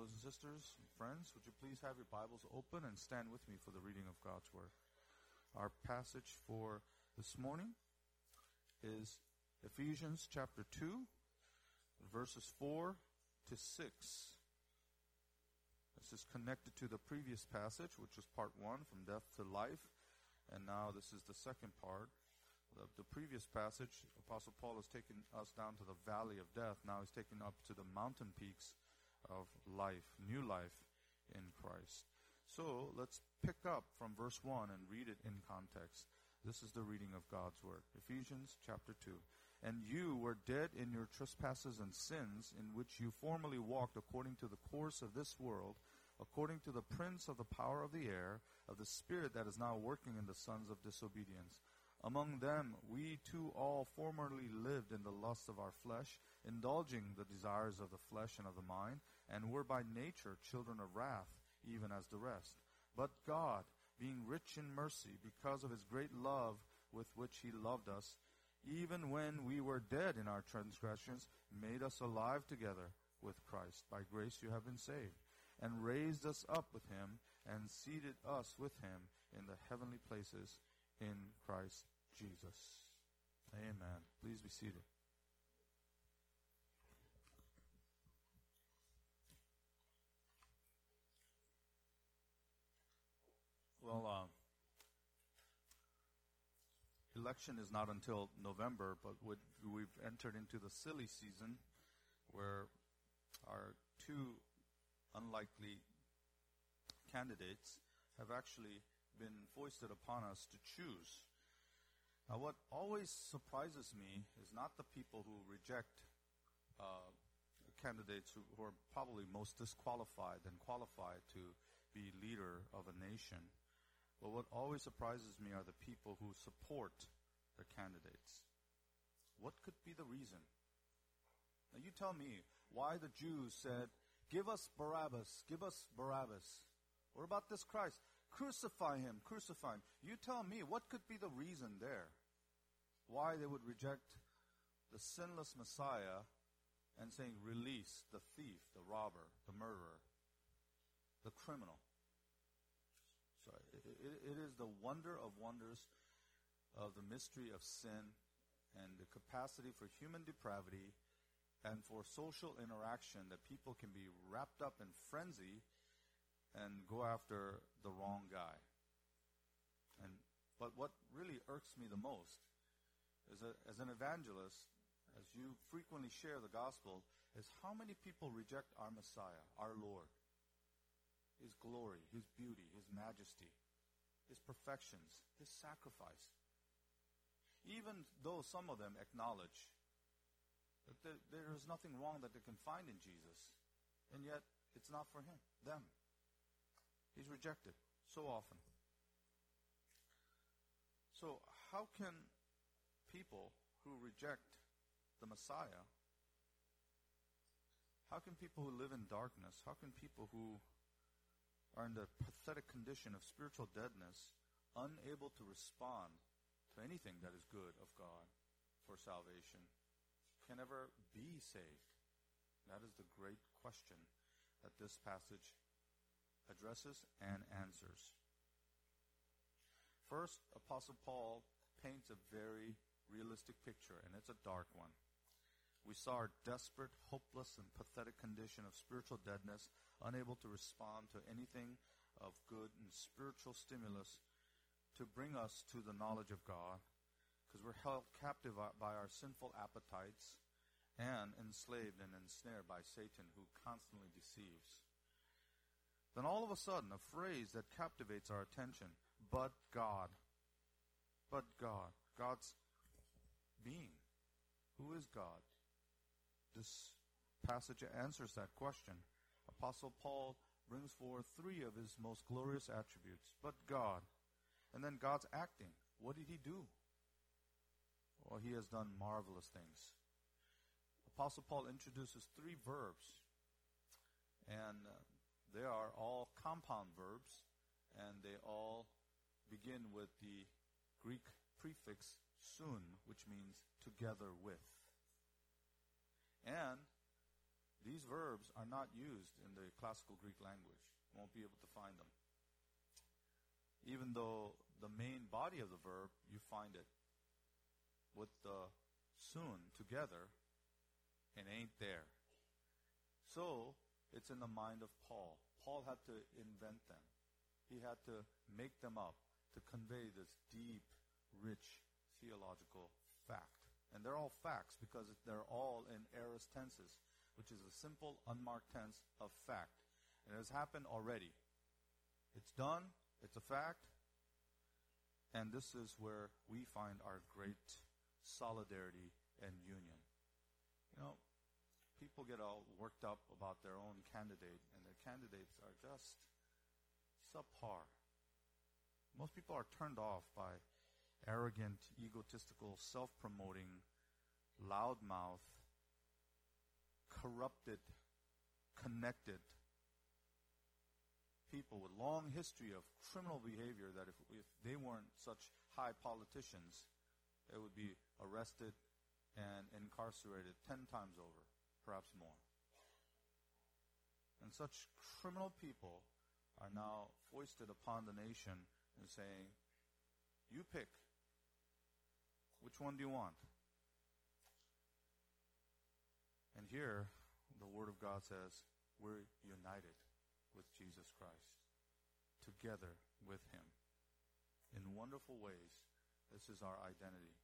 brothers and sisters, friends, would you please have your Bibles open and stand with me for the reading of God's Word. Our passage for this morning is Ephesians chapter 2, verses 4 to 6. This is connected to the previous passage, which was part 1, from death to life. And now this is the second part. The previous passage, Apostle Paul has taken us down to the valley of death. Now he's taken up to the mountain peaks of life, new life in Christ. So let's pick up from verse 1 and read it in context. This is the reading of God's Word. Ephesians chapter 2. And you were dead in your trespasses and sins, in which you formerly walked according to the course of this world, according to the prince of the power of the air, of the spirit that is now working in the sons of disobedience. Among them we too all formerly lived in the lust of our flesh, indulging the desires of the flesh and of the mind, and were by nature children of wrath, even as the rest. But God, being rich in mercy, because of his great love with which he loved us, even when we were dead in our transgressions, made us alive together with Christ. By grace you have been saved, and raised us up with him, and seated us with him in the heavenly places in Christ Jesus. Amen. Please be seated. Well, election is not until November, but we've entered into the silly season where our two unlikely candidates have actually been foisted upon us to choose. Now, what always surprises me is not the people who reject candidates who are probably most disqualified and qualified to be leader of a nation. But what always surprises me are the people who support the candidates. What could be the reason? Now, you tell me why the Jews said, "Give us Barabbas, give us Barabbas." What about this Christ? Crucify him, crucify him. You tell me, what could be the reason there? Why they would reject the sinless Messiah and saying, release the thief, the robber, the murderer, the criminal. So it is the wonder of wonders of the mystery of sin and the capacity for human depravity and for social interaction that people can be wrapped up in frenzy and go after the wrong guy. But what really irks me the most is that as an evangelist, as you frequently share the gospel, is how many people reject our Messiah, our Lord, his glory, his beauty, his majesty, his perfections, his sacrifice. Even though some of them acknowledge that there is nothing wrong that they can find in Jesus, and yet it's not for them. He's rejected so often. So how can people who reject the Messiah, how can people who live in darkness, how can people who are in the pathetic condition of spiritual deadness, unable to respond to anything that is good of God for salvation, can ever be saved? That is the great question that this passage addresses and answers. First, Apostle Paul paints a very realistic picture, and it's a dark one. We saw our desperate, hopeless, and pathetic condition of spiritual deadness, unable to respond to anything of good and spiritual stimulus to bring us to the knowledge of God, because we're held captive by our sinful appetites and enslaved and ensnared by Satan, who constantly deceives. Then all of a sudden, a phrase that captivates our attention, but God. But God. God's being. Who is God? This passage answers that question. Apostle Paul brings forth 3 of his most glorious attributes. But God. And then God's acting. What did he do? Well, he has done marvelous things. Apostle Paul introduces 3 verbs. And they are all compound verbs, and they all begin with the Greek prefix sun, which means together with. And These verbs are not used in the classical Greek language. You won't be able to find them. Even though the main body of the verb, you find it with the soon together and ain't there. So, it's in the mind of Paul. Paul had to invent them. He had to make them up to convey this deep, rich, theological fact. And they're all facts because they're all in aorist tenses, which is a simple, unmarked tense of fact. And it has happened already. It's done. It's a fact. And this is where we find our great solidarity and union. You know, people get all worked up about their own candidate, and their candidates are just subpar. Most people are turned off by arrogant, egotistical, self-promoting, loudmouth, corrupted, connected people with long history of criminal behavior that if they weren't such high politicians, they would be arrested and incarcerated 10 times over, perhaps more. And such criminal people are now foisted upon the nation and saying, you pick. Which one do you want? And here, the Word of God says, we're united with Jesus Christ, together with Him. In wonderful ways, this is our identity.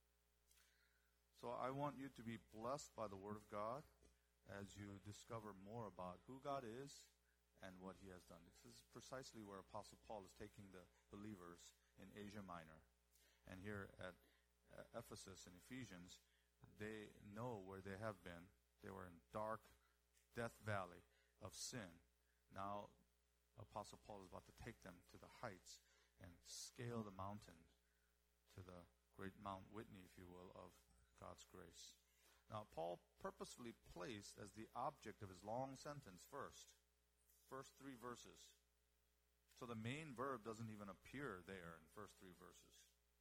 So I want you to be blessed by the Word of God as you discover more about who God is and what He has done. This is precisely where Apostle Paul is taking the believers in Asia Minor. And here at Ephesus and Ephesians, they know where they have been. They were in dark death valley of sin. Now, Apostle Paul is about to take them to the heights and scale the mountain, to the great Mount Whitney, if you will, of God's grace. Now, Paul purposefully placed as the object of his long sentence first 3 verses. So the main verb doesn't even appear there in the first 3 verses.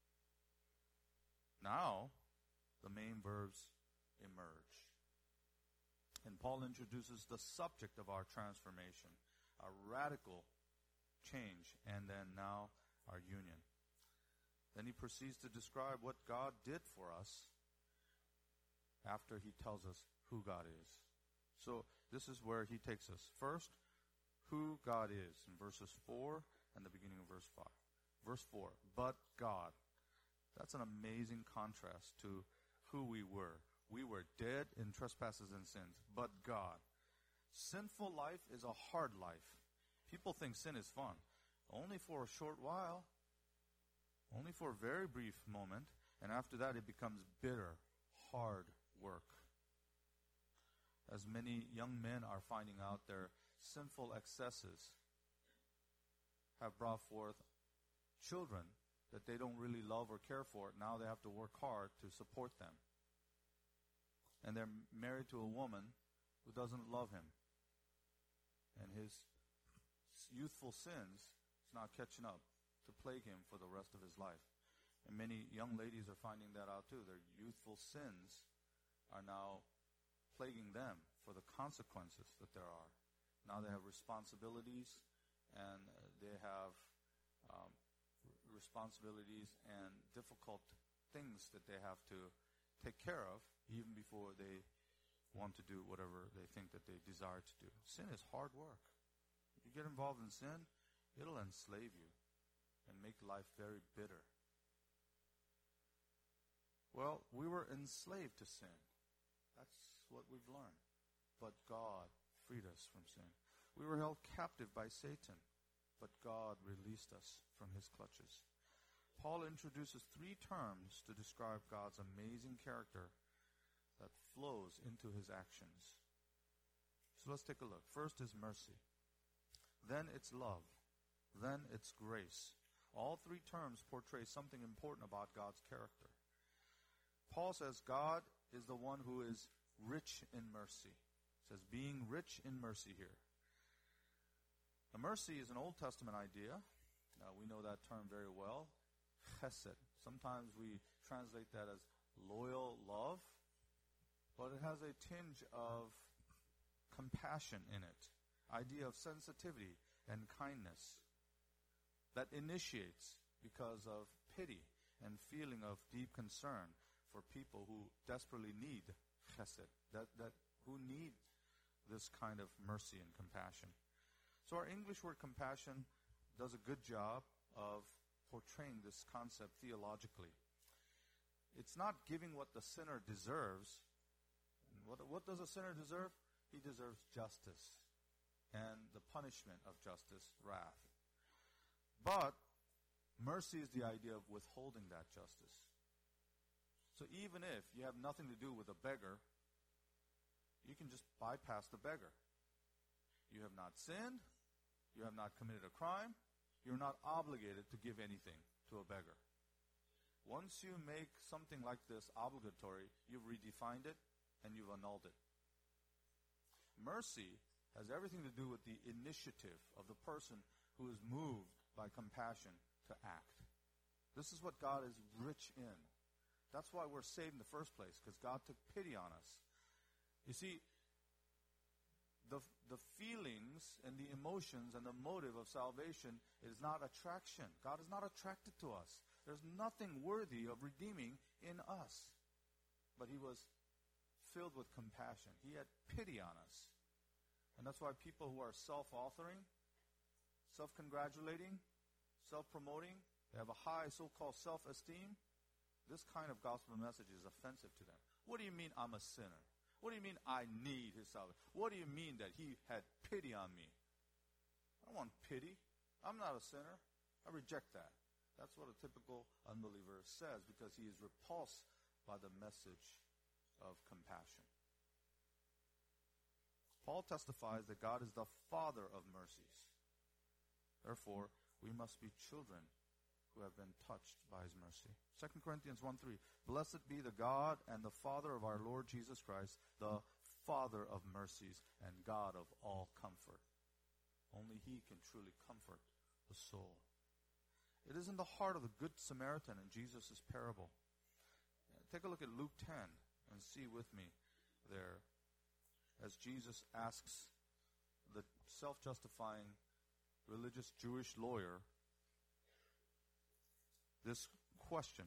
Now, the main verbs emerge. And Paul introduces the subject of our transformation, a radical change, and then now our union. Then he proceeds to describe what God did for us after he tells us who God is. So this is where he takes us. First, who God is in verses 4 and the beginning of verse 5. Verse 4, but God. That's an amazing contrast to who we were. We were dead in trespasses and sins, but God. Sinful life is a hard life. People think sin is fun. Only for a short while. Only for a very brief moment. And after that, it becomes bitter, hard work. As many young men are finding out, their sinful excesses have brought forth children that they don't really love or care for. Now they have to work hard to support them. And they're married to a woman who doesn't love him. And his youthful sins is not catching up to plague him for the rest of his life. And many young ladies are finding that out too. Their youthful sins are now plaguing them for the consequences that there are. Now they have responsibilities, and they have responsibilities and difficult things that they have to take care of even before they want to do whatever they think that they desire to do. Sin is hard work. You get involved in sin, it'll enslave you and make life very bitter. Well, we were enslaved to sin. That's what we've learned. But God freed us from sin. We were held captive by Satan, but God released us from his clutches. Paul introduces 3 terms to describe God's amazing character that flows into his actions. So let's take a look. First is mercy. Then it's love. Then it's grace. All 3 terms portray something important about God's character. Paul says God is the one who is rich in mercy. It says being rich in mercy here. Now, mercy is an Old Testament idea. We know that term very well. Chesed. Sometimes we translate that as loyal love, but it has a tinge of compassion in it, idea of sensitivity and kindness that initiates because of pity and feeling of deep concern for people who desperately need chesed, who need this kind of mercy and compassion. So our English word compassion does a good job of portraying this concept theologically. It's not giving what the sinner deserves. What does a sinner deserve? He deserves justice and the punishment of justice, wrath. But mercy is the idea of withholding that justice. So even if you have nothing to do with a beggar, you can just bypass the beggar. You have not sinned. You have not committed a crime. You're not obligated to give anything to a beggar. Once you make something like this obligatory, you've redefined it and you've annulled it. Mercy has everything to do with the initiative of the person who is moved by compassion to act. This is what God is rich in. That's why we're saved in the first place, because God took pity on us. You see, the feelings and the emotions and the motive of salvation is not attraction. God is not attracted to us. There's nothing worthy of redeeming in us. But he was filled with compassion. He had pity on us. And that's why people who are self-authoring, self-congratulating, self-promoting, they have a high so-called self-esteem, this kind of gospel message is offensive to them. What do you mean I'm a sinner? What do you mean I need his salvation? What do you mean that he had pity on me? I don't want pity. I'm not a sinner. I reject that. That's what a typical unbeliever says, because he is repulsed by the message of compassion. Paul testifies that God is the Father of mercies. Therefore, we must be children who have been touched by his mercy. 2 Corinthians 1:3, blessed be the God and the Father of our Lord Jesus Christ, the Father of mercies and God of all comfort. Only he can truly comfort the soul. It is in the heart of the Good Samaritan in Jesus' parable. Take a look at Luke 10 and see with me there as Jesus asks the self-justifying religious Jewish lawyer this question.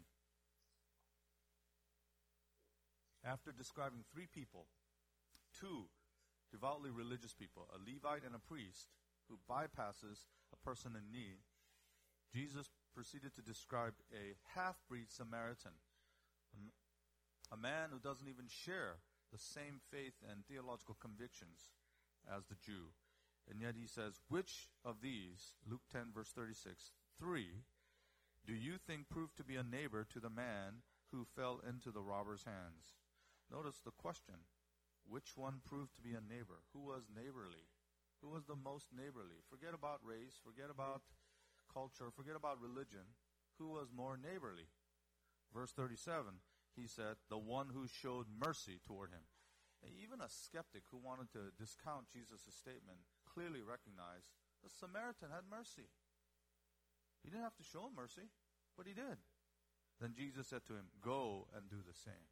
After describing three people, two devoutly religious people, a Levite and a priest, who bypasses a person in need, Jesus proceeded to describe a half-breed Samaritan, a man who doesn't even share the same faith and theological convictions as the Jew. And yet he says, which of these, Luke 10 verse 36, 3, do you think proved to be a neighbor to the man who fell into the robber's hands? Notice the question. Which one proved to be a neighbor? Who was neighborly? Who was the most neighborly? Forget about race, forget about culture, forget about religion. Who was more neighborly? Verse 37, he said, the one who showed mercy toward him. And even a skeptic who wanted to discount Jesus' statement clearly recognized the Samaritan had mercy. He didn't have to show him mercy, but he did. Then Jesus said to him, go and do the same.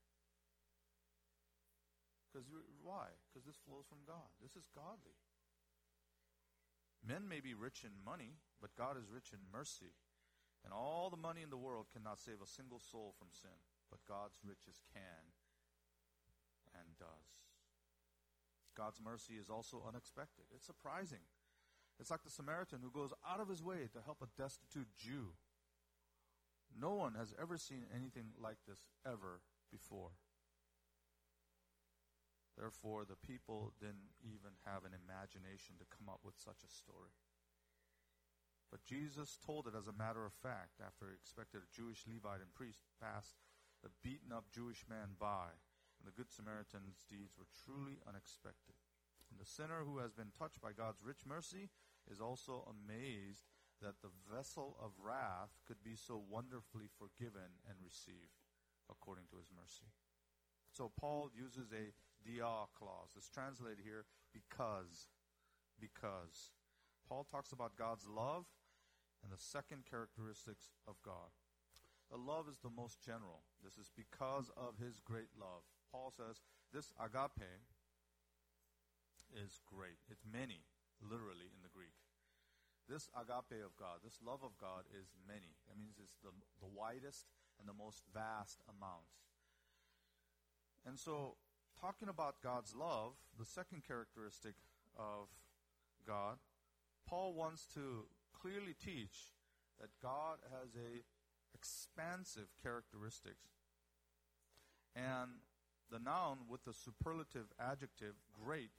Why? Because this flows from God. This is godly. Men may be rich in money, but God is rich in mercy. And all the money in the world cannot save a single soul from sin, but God's riches can and does. God's mercy is also unexpected. It's surprising. It's like the Samaritan who goes out of his way to help a destitute Jew. No one has ever seen anything like this ever before. Therefore, the people didn't even have an imagination to come up with such a story. But Jesus told it as a matter of fact after he expected a Jewish Levite and priest pass a beaten-up Jewish man by. And the Good Samaritan's deeds were truly unexpected. And the sinner who has been touched by God's rich mercy is also amazed that the vessel of wrath could be so wonderfully forgiven and received according to his mercy. So Paul uses a dia clause. It's translated here because. Paul talks about God's love and the second characteristics of God. The love is the most general. This is because of his great love. Paul says this agape is great. It's many, literally, in the Greek. This agape of God, this love of God is many. That means it's the widest and the most vast amount. And so, talking about God's love, the second characteristic of God, Paul wants to clearly teach that God has a expansive characteristics. And the noun with the superlative adjective, great,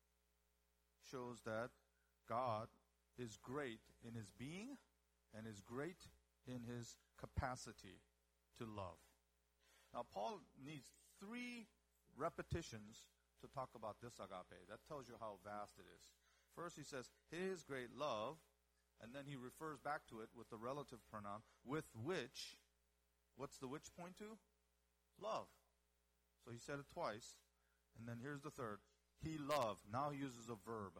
shows that God is great in his being and is great in his capacity to love. Now, Paul needs 3 repetitions to talk about this agape. That tells you how vast it is. First, he says, his great love, and then he refers back to it with the relative pronoun, with which, what's the which point to? Love. So he said it twice, and then here's the third. He loved. Now he uses a verb.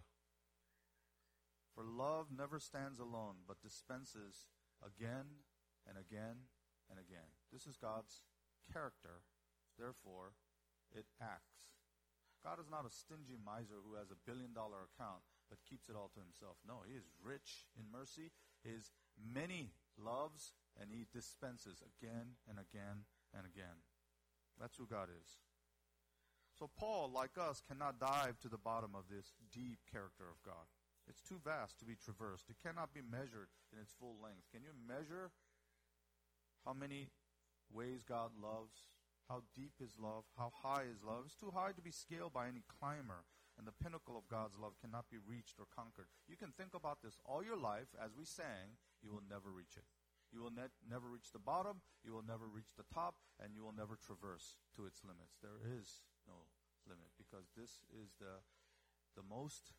For love never stands alone, but dispenses again and again and again. This is God's character. Therefore, it acts. God is not a stingy miser who has $1 billion account but keeps it all to himself. No, he is rich in mercy. His many loves, and he dispenses again and again and again. That's who God is. So Paul, like us, cannot dive to the bottom of this deep character of God. It's too vast to be traversed. It cannot be measured in its full length. Can you measure how many ways God loves? How deep his love? How high his love? It's too high to be scaled by any climber. And the pinnacle of God's love cannot be reached or conquered. You can think about this all your life. As we sang, you will never reach it. You will never reach the bottom. You will never reach the top. And you will never traverse to its limits. There is no limit, because this is the most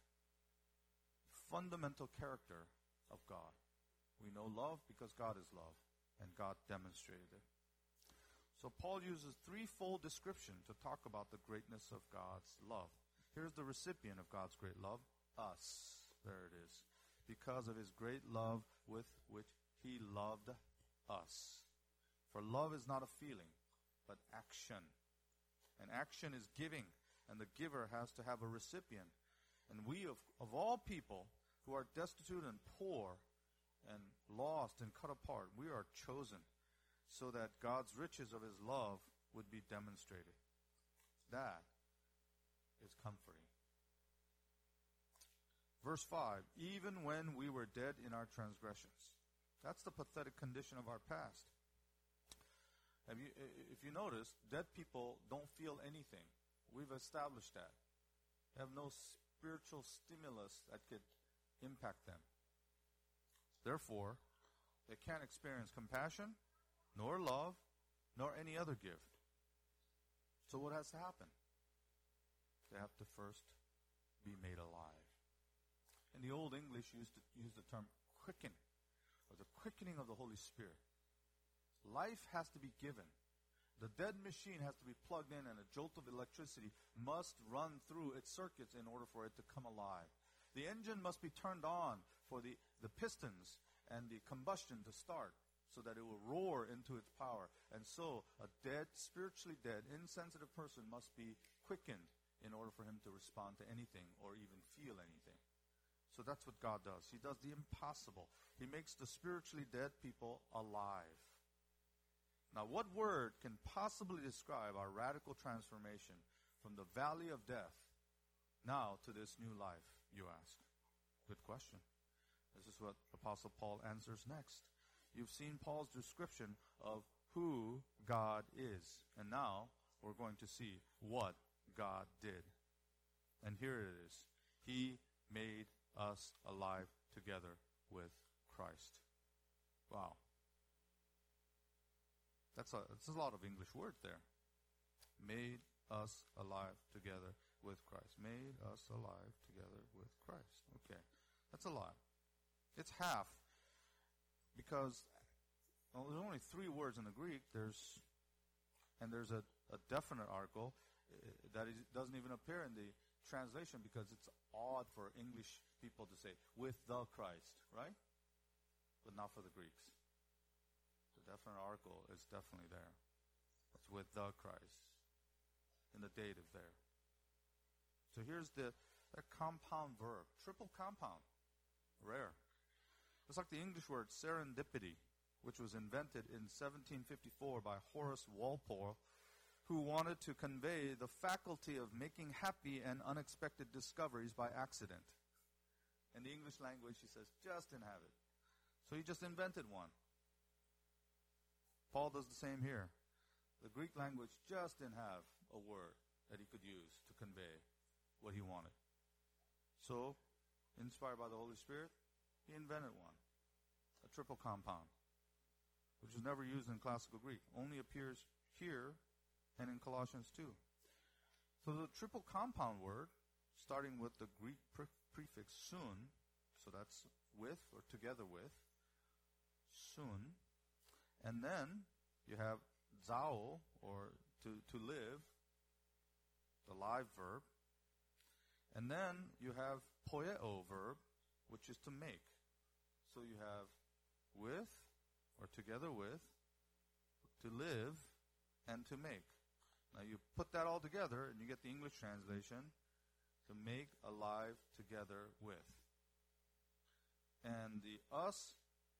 fundamental character of God. We know love because God is love, and God demonstrated it. So Paul uses 3-fold description to talk about the greatness of God's love. Here's the recipient of God's great love, us. There it is. Because of his great love with which he loved us. For love is not a feeling, but action. And action is giving, and the giver has to have a recipient. And we, of all people who are destitute and poor and lost and cut apart, we are chosen so that God's riches of his love would be demonstrated. That is comforting. Verse 5, even when we were dead in our transgressions. That's the pathetic condition of our past. If you notice, dead people don't feel anything. We've established that. They have no spiritual stimulus that could impact them. Therefore, they can't experience compassion, nor love, nor any other gift. So what has to happen? They have to first be made alive. In the Old English, used the term quicken, or the quickening of the Holy Spirit. Life has to be given. The dead machine has to be plugged in, and a jolt of electricity must run through its circuits in order for it to come alive. The engine must be turned on for the pistons and the combustion to start, so that it will roar into its power. And so a dead, spiritually dead, insensitive person must be quickened in order for him to respond to anything or even feel anything. So that's what God does. He does the impossible. He makes the spiritually dead people alive. Now, what word can possibly describe our radical transformation from the valley of death now to this new life, you ask? Good question. This is what Apostle Paul answers next. You've seen Paul's description of who God is. And now we're going to see what God did. And here it is. He made us alive together with Christ. Wow. That's a lot of English words there. Made us alive together with Christ. Made us alive together with Christ. Okay. That's a lot. It's half. Because there's only 3 words in the Greek. There's a definite article that doesn't even appear in the translation because it's odd for English people to say, with the Christ, right? But not for the Greeks. The definite article is definitely there. It's with the Christ in the dative there. So here's the A compound verb, triple compound, rare. It's like the English word serendipity, which was invented in 1754 by Horace Walpole, who wanted to convey the faculty of making happy and unexpected discoveries by accident. In the English language, he says, just didn't have it. So he just invented one. Paul does the same here. The Greek language just didn't have a word that he could use to convey what he wanted. So, inspired by the Holy Spirit, he invented one. A triple compound, which was never used in classical Greek. Only appears here and in Colossians 2. So the triple compound word, starting with the Greek prefix sun, so that's with or together with, sun, and then you have zao, or to live, the live verb, and then you have poieo verb, which is to make. So you have with, or together with, to live, and to make. Now you put that all together, and you get the English translation, to make alive together with. And the us,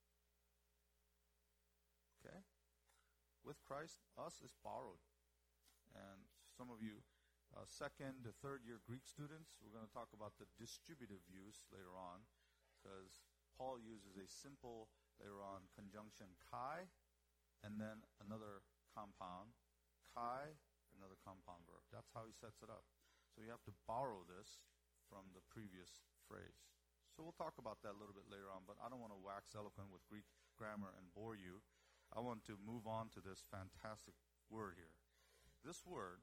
okay, with Christ, us is borrowed. And some of you second to third year Greek students, we're going to talk about the distributive use later on, because Paul uses a simple, later on, conjunction kai, and then another compound, kai, another compound verb. That's how he sets it up. So you have to borrow this from the previous phrase. So we'll talk about that a little bit later on, but I don't want to wax eloquent with Greek grammar and bore you. I want to move on to this fantastic word here. This word,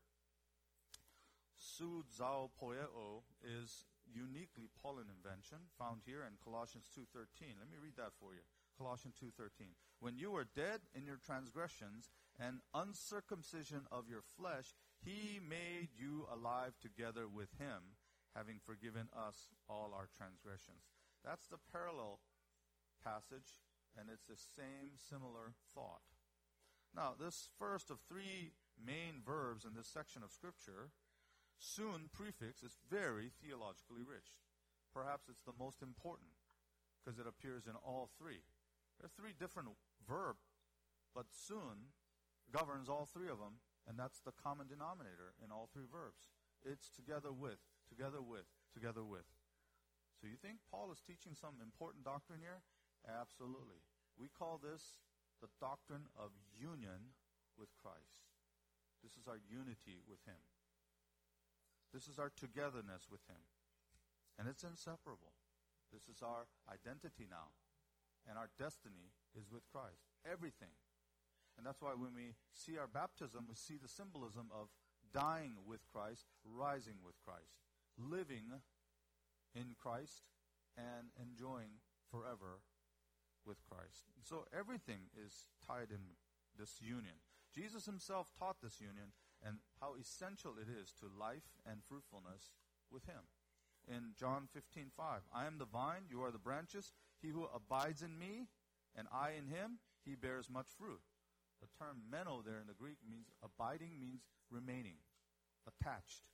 su zao poieo, is uniquely Pauline invention, found here in Colossians 2:13. Let me read that for you. Colossians 2:13. When you were dead in your transgressions and uncircumcision of your flesh, he made you alive together with him, having forgiven us all our transgressions. That's the parallel passage, and it's the same similar thought. Now, this first of three main verbs in this section of Scripture, soon prefix, is very theologically rich. Perhaps it's the most important because it appears in all three. There are three different verbs, but soon governs all three of them, and that's the common denominator in all three verbs. It's together with, together with, together with. So you think Paul is teaching some important doctrine here? Absolutely. We call this the doctrine of union with Christ. This is our unity with him. This is our togetherness with him. And it's inseparable. This is our identity now. And our destiny is with Christ. Everything. And that's why when we see our baptism, we see the symbolism of dying with Christ, rising with Christ, living in Christ, and enjoying forever with Christ. So everything is tied in this union. Jesus himself taught this union and how essential it is to life and fruitfulness with him. In John 15:5, I am the vine, you are the branches. He who abides in me, and I in him, he bears much fruit. The term meno there in the Greek means abiding, means remaining, attached,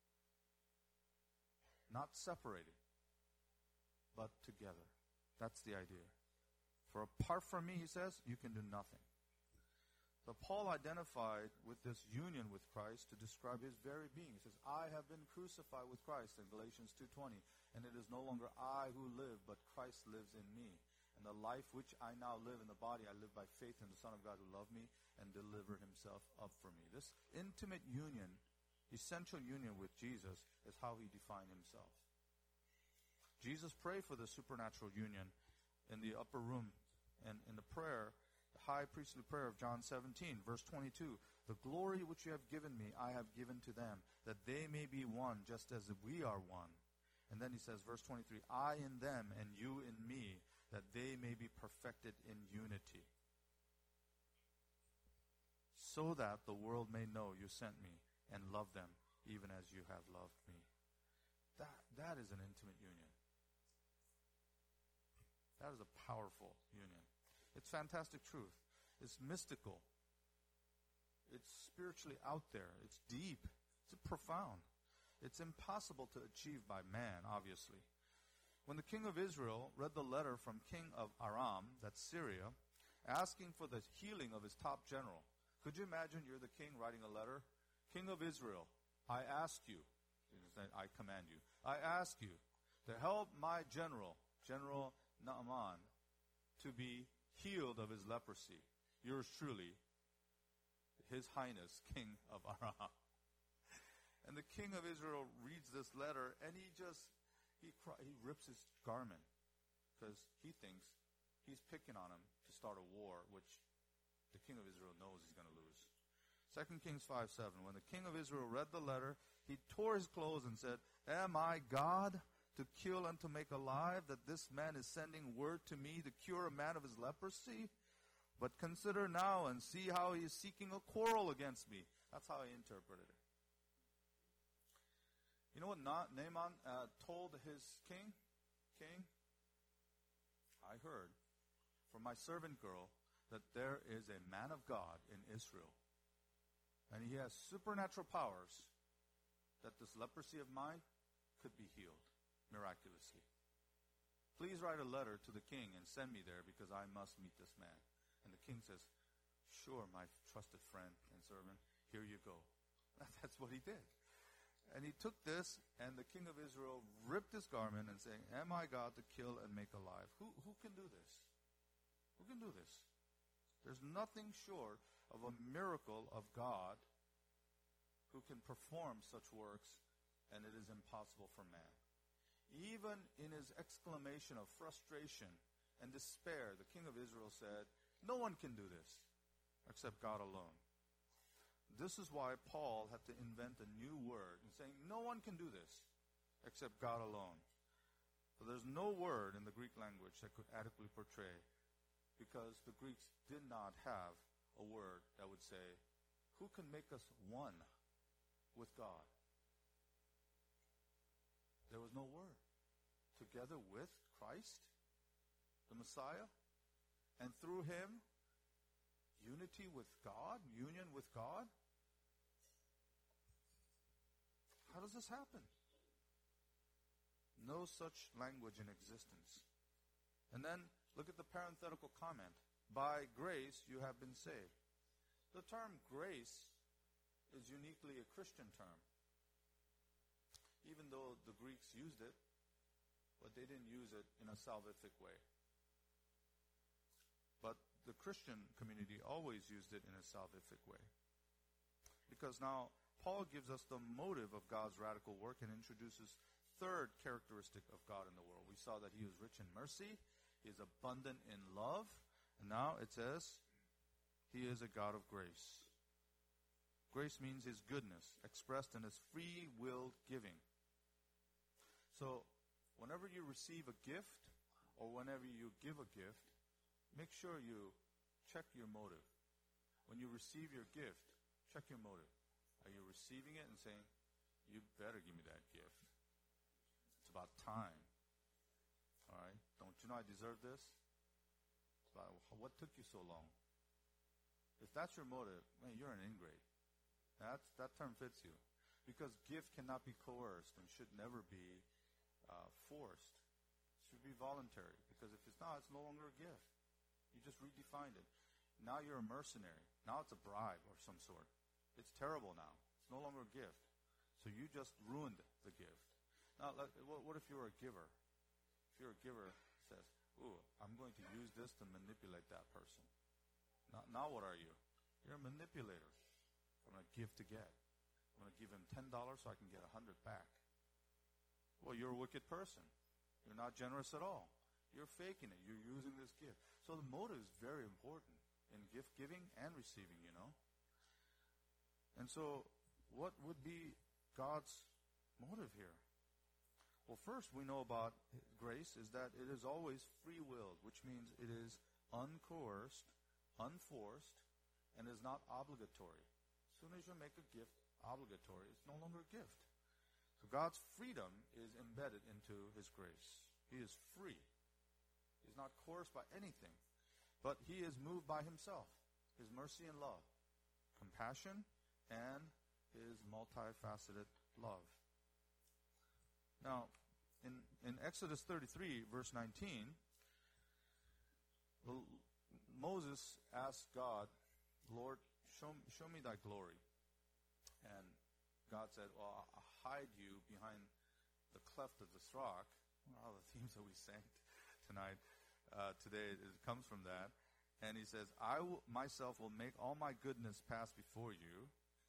not separated, but together. That's the idea. For apart from me, he says, you can do nothing. So Paul identified with this union with Christ to describe his very being. He says, I have been crucified with Christ in Galatians 2:20, and it is no longer I who live, but Christ lives in me. And the life which I now live in the body, I live by faith in the Son of God who loved me and delivered himself up for me. This intimate union, essential union with Jesus, is how he defined himself. Jesus prayed for the supernatural union in the upper room, and in the prayer, the high priestly prayer of John 17, verse 22, the glory which you have given me, I have given to them, that they may be one, just as we are one. And then he says, verse 23, I in them and you in me, that they may be perfected in unity, so that the world may know you sent me and love them, even as you have loved me. That is an intimate union. That is a powerful union. It's fantastic truth. It's mystical. It's spiritually out there. It's deep. It's profound. It's impossible to achieve by man, obviously. When the king of Israel read the letter from king of Aram, that's Syria, asking for the healing of his top general, could you imagine you're the king writing a letter? King of Israel, I ask you, I command you, I ask you to help my general, General Naaman, to be healed of his leprosy. Yours truly, His Highness, King of Aram. And the king of Israel reads this letter, and he rips his garment because he thinks he's picking on him to start a war, which the king of Israel knows he's going to lose. 2 Kings 5:7. When the king of Israel read the letter, he tore his clothes and said, Am I God to kill and to make alive, that this man is sending word to me to cure a man of his leprosy? But consider now and see how he is seeking a quarrel against me. That's how I interpreted it. You know what Naaman told his king? King, I heard from my servant girl that there is a man of God in Israel. And he has supernatural powers that this leprosy of mine could be healed miraculously. Please write a letter to the king and send me there because I must meet this man. And the king says, Sure, my trusted friend and servant, here you go. That's what he did. And he took this, and the king of Israel ripped his garment and saying, Am I God to kill and make alive? Who can do this? Who can do this? There's nothing short of a miracle of God who can perform such works, and it is impossible for man. Even in his exclamation of frustration and despair, the king of Israel said, No one can do this except God alone. This is why Paul had to invent a new word and saying, no one can do this except God alone. So there's no word in the Greek language that could adequately portray, because the Greeks did not have a word that would say, who can make us one with God? There was no word. Together with Christ, the Messiah, and through him, unity with God, union with God. How does this happen? No such language in existence. And then look at the parenthetical comment. By grace you have been saved. The term grace is uniquely a Christian term. Even though the Greeks used it, but they didn't use it in a salvific way. But the Christian community always used it in a salvific way. Because now Paul gives us the motive of God's radical work and introduces third characteristic of God in the world. We saw that he is rich in mercy, he is abundant in love, and now it says he is a God of grace. Grace means his goodness, expressed in his free will giving. So, whenever you receive a gift, or whenever you give a gift, make sure you check your motive. When you receive your gift, check your motive. Are you receiving it and saying, you better give me that gift? It's about time. All right? Don't you know I deserve this? What took you so long? If that's your motive, man, you're an ingrate. That term fits you. Because gift cannot be coerced and should never be forced. It should be voluntary. Because if it's not, it's no longer a gift. You just redefined it. Now you're a mercenary. Now it's a bribe of some sort. It's terrible now. It's no longer a gift. So you just ruined the gift. Now, what if you're a giver? If you're a giver, says, ooh, I'm going to use this to manipulate that person. Now what are you? You're a manipulator. I'm going to give to get. I'm going to give him $10 so I can get 100 back. Well, you're a wicked person. You're not generous at all. You're faking it. You're using this gift. So the motive is very important in gift giving and receiving, you know. And so what would be God's motive here? Well, first we know about grace is that it is always free-willed, which means it is uncoerced, unforced, and is not obligatory. As soon as you make a gift obligatory, it's no longer a gift. So God's freedom is embedded into his grace. He is free. He's not coerced by anything, but he is moved by himself, his mercy and love, compassion, and his multifaceted love. Now, in Exodus 33, verse 19, Moses asked God, Lord, show me thy glory. And God said, well, I'll hide you behind the cleft of this rock. All the themes that we sang tonight, today, it comes from that. And he says, myself will make all my goodness pass before you.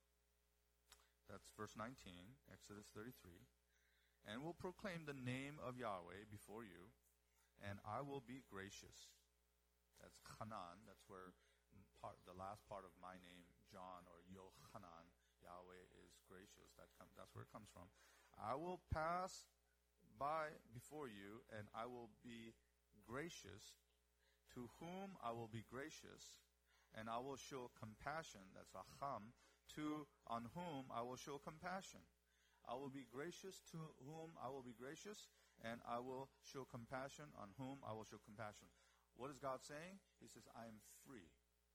That's verse 19, Exodus 33. And will proclaim the name of Yahweh before you, and I will be gracious. That's Hanan. That's where the last part of my name, John, or Yochanan, Yahweh is gracious. That's where it comes from. I will pass by before you, and I will be gracious. To whom I will be gracious, and I will show compassion. That's Racham. On whom I will show compassion. I will be gracious to whom I will be gracious, and I will show compassion on whom I will show compassion. What is God saying? He says, I am free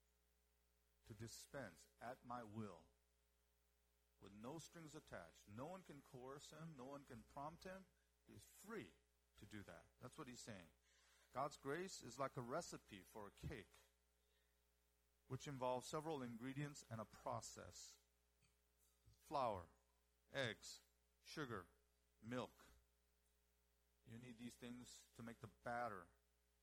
to dispense at my will with no strings attached. No one can coerce him. No one can prompt him. He's free to do that. That's what he's saying. God's grace is like a recipe for a cake, which involves several ingredients and a process. Flour, eggs, sugar, milk. You need these things to make the batter,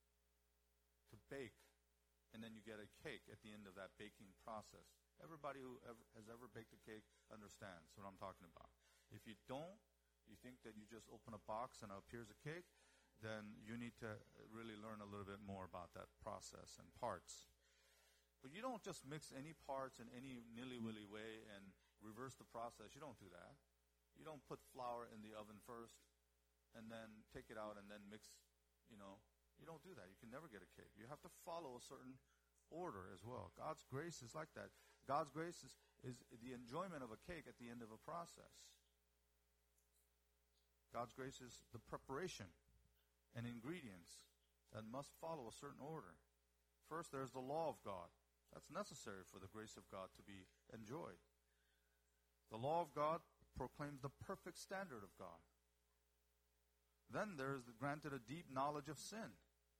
to bake, and then you get a cake at the end of that baking process. Everybody who has ever baked a cake understands what I'm talking about. If you don't, you think that you just open a box and it appears a cake, then you need to really learn a little bit more about that process and parts. But you don't just mix any parts in any nilly-willy way and reverse the process. You don't do that. You don't put flour in the oven first and then take it out and then mix, you don't do that. You can never get a cake. You have to follow a certain order as well. God's grace is like that. God's grace is the enjoyment of a cake at the end of a process. God's grace is the preparation and ingredients that must follow a certain order. First, there's the law of God. That's necessary for the grace of God to be enjoyed. The law of God proclaims the perfect standard of God. Then there is granted a deep knowledge of sin.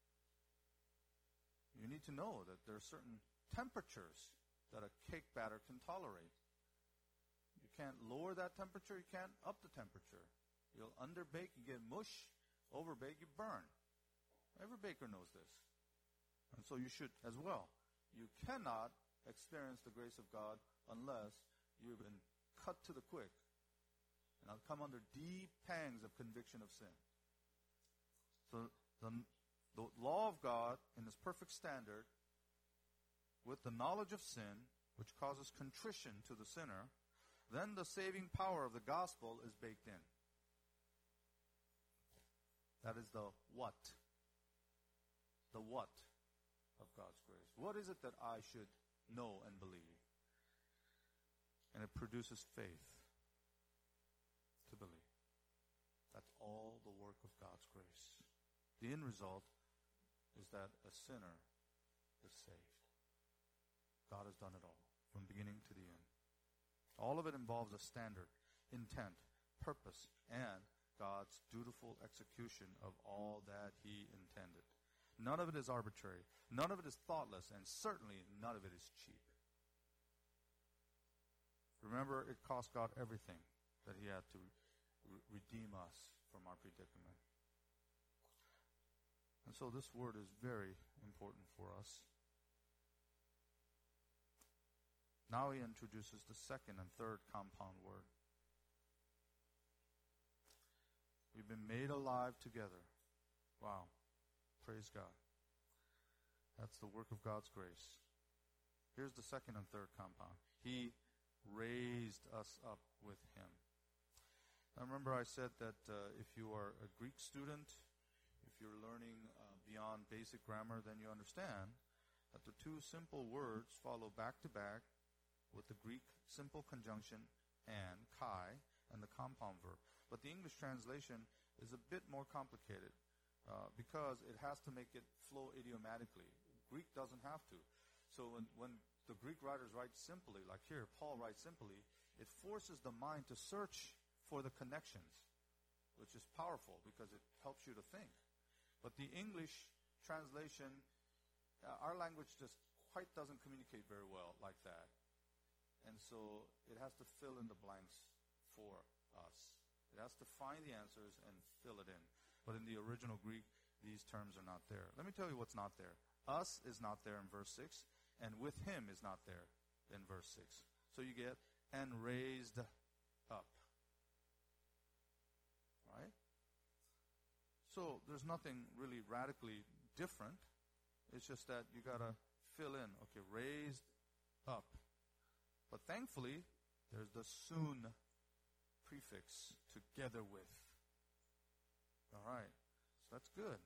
You need to know that there are certain temperatures that a cake batter can tolerate. You can't lower that temperature, you can't up the temperature. You'll underbake, you get mush. Overbake, you burn. Every baker knows this. And so you should as well. You cannot experience the grace of God unless you've been cut to the quick and come under deep pangs of conviction of sin. So the law of God in its perfect standard with the knowledge of sin, which causes contrition to the sinner, then the saving power of the gospel is baked in. That is the what. The what of God's grace. What is it that I should know and believe? And it produces faith to believe. That's all the work of God's grace. The end result is that a sinner is saved. God has done it all, from beginning to the end. All of it involves a standard, intent, purpose, and God's dutiful execution of all that He intended. None of it is arbitrary. None of it is thoughtless. And certainly none of it is cheap. Remember, it cost God everything that He had to redeem us from our predicament. And so this word is very important for us. Now he introduces the second and third compound word. We've been made alive together. Wow. Praise God. That's the work of God's grace. Here's the second and third compound. He raised us up with Him. Now remember I said that if you are a Greek student, if you're learning beyond basic grammar, then you understand that the two simple words follow back to back with the Greek simple conjunction and, kai, and the compound verb. But the English translation is a bit more complicated because it has to make it flow idiomatically. Greek doesn't have to. So when the Greek writers write simply, like here, Paul writes simply, it forces the mind to search for the connections. which is powerful because it helps you to think. But the English translation, our language just quite doesn't communicate very well like that. And so it has to fill in the blanks for us. It has to find the answers and fill it in. But in the original Greek, these terms are not there. Let me tell you what's not there. Us is not there in verse 6, and with him is not there in verse 6. So you get, and raised up. Right? So there's nothing really radically different. It's just that you got to fill in. Okay, raised up. But thankfully, there's the soon prefix, together with. All right, so that's good.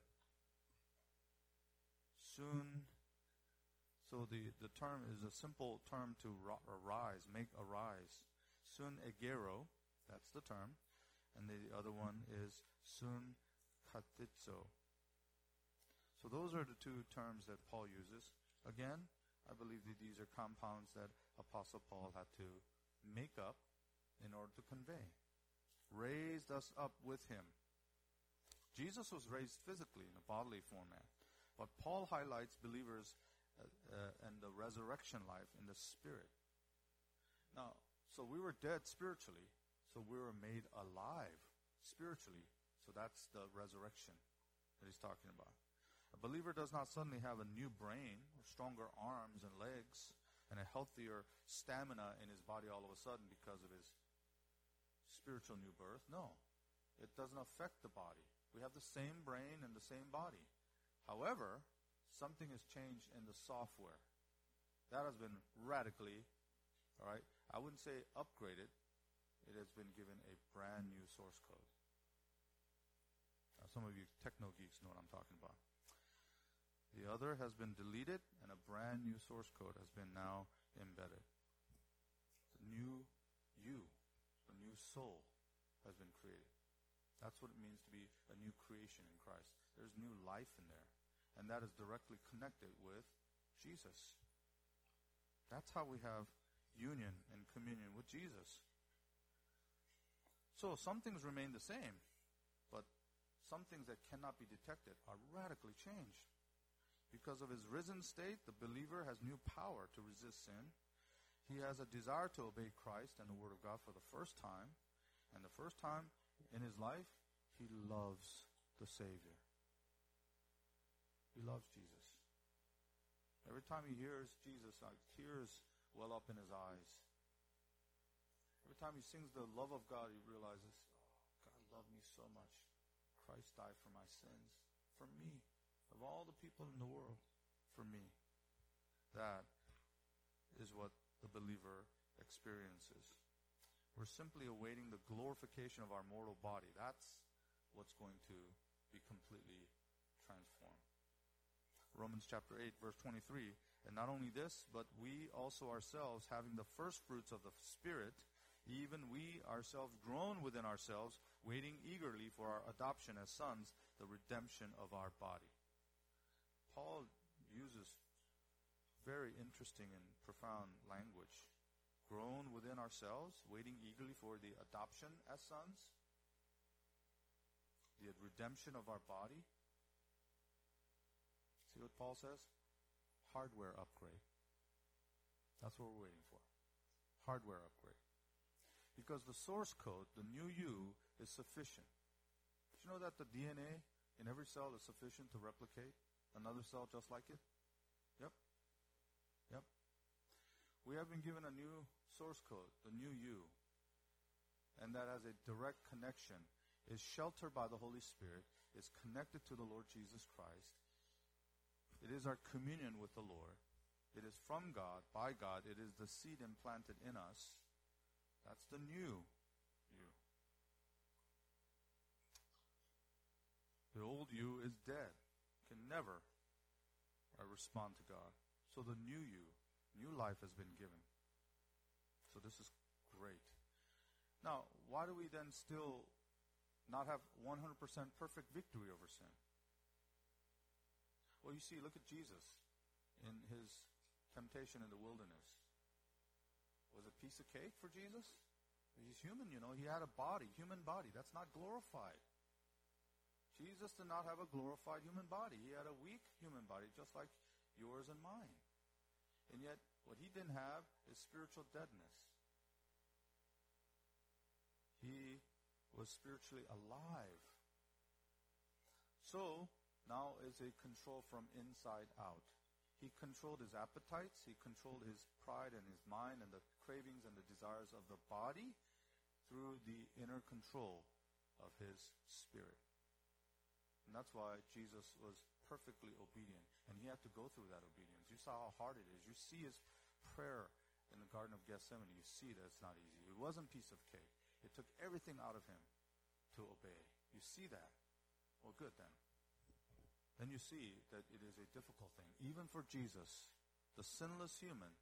Soon. So the term is a simple term to arise, make arise. Sun egero, that's the term. And the other one is sun katitzo. So those are the two terms that Paul uses. Again, I believe that these are compounds that Apostle Paul had to make up in order to convey. Raised us up with him. Jesus was raised physically in a bodily format. But Paul highlights believers and the resurrection life in the spirit. Now, so we were dead spiritually, so we were made alive spiritually. So that's the resurrection that he's talking about. A believer does not suddenly have a new brain, or stronger arms and legs, and a healthier stamina in his body all of a sudden because of his spiritual new birth. No, it doesn't affect the body. We have the same brain and the same body. However, something has changed in the software. That has been radically, all right, I wouldn't say upgraded. It has been given a brand new source code. Now, some of you techno geeks know what I'm talking about. The other has been deleted, and a brand new source code has been now embedded. The new you, a new soul has been created. That's what it means to be a new creation in Christ. There's new life in there. And that is directly connected with Jesus. That's how we have union and communion with Jesus. So some things remain the same, but some things that cannot be detected are radically changed. Because of his risen state, the believer has new power to resist sin. He has a desire to obey Christ and the Word of God for the first time. And the first time in his life, he loves the Savior. He loves Jesus. Every time he hears Jesus, tears well up in his eyes. Every time he sings the love of God, he realizes, oh, God loved me so much. Christ died for my sins, for me, of all the people in the world, for me. That is what the believer experiences. We're simply awaiting the glorification of our mortal body. That's what's going to be completely transformed. Romans chapter 8, verse 23. And not only this, but we also ourselves, having the first fruits of the Spirit, even we ourselves groan within ourselves, waiting eagerly for our adoption as sons, the redemption of our body. Paul uses very interesting and profound language. Groan within ourselves, waiting eagerly for the adoption as sons, the redemption of our body. See what Paul says? Hardware upgrade. That's what we're waiting for. Hardware upgrade. Because the source code, the new you, is sufficient. Did you know that the DNA in every cell is sufficient to replicate another cell just like it? Yep. Yep. We have been given a new source code, the new you. And that has a direct connection, is sheltered by the Holy Spirit, is connected to the Lord Jesus Christ. It is our communion with the Lord. It is from God, by God. It is the seed implanted in us. That's the new you. The old you is dead, can never respond to God. So the new you, new life has been given. So this is great. Now, why do we then still not have 100% perfect victory over sin? Well, you see, look at Jesus in his temptation in the wilderness. Was it a piece of cake for Jesus? He's human, He had a body, human body. That's not glorified. Jesus did not have a glorified human body. He had a weak human body, just like yours and mine. And yet, what he didn't have is spiritual deadness. He was spiritually alive. So, now is a control from inside out. He controlled his appetites, he controlled his pride and his mind and the cravings and the desires of the body through the inner control of his spirit. And that's why Jesus was perfectly obedient. And he had to go through that obedience. You saw how hard it is. You see his prayer in the Garden of Gethsemane. You see that it's not easy. It wasn't a piece of cake. It took everything out of him to obey. You see that. Well, good then. Then you see that it is a difficult thing. Even for Jesus, the sinless human,